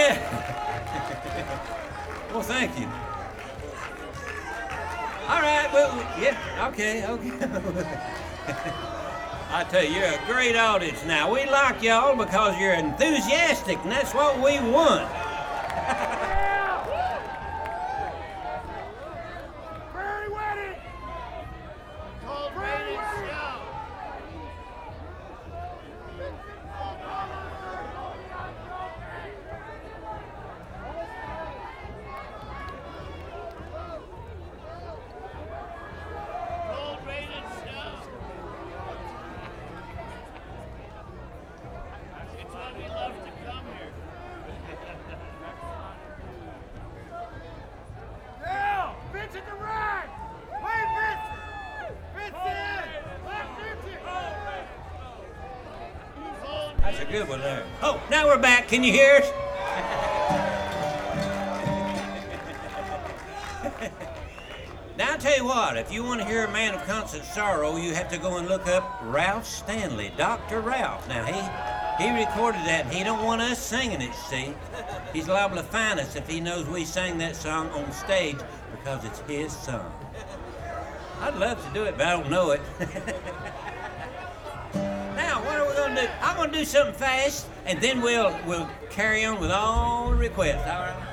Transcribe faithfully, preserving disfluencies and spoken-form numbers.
Yeah. Well, thank you. All right, well, yeah, okay, okay. I tell you, you're a great audience now. We like y'all because you're enthusiastic, and that's what we want. That's a good one there. Oh, now we're back. Can you hear us? Now, I'll tell you what, if you want to hear a man of constant sorrow, you have to go and look up Ralph Stanley, Doctor Ralph. Now, he he recorded that, and he don't want us singing it, see? He's liable to fine us if he knows we sang that song on stage because it's his song. I'd love to do it, but I don't know it. Now, what are we going to do? I'm going to do something fast, and then we'll we'll carry on with all the requests, all right?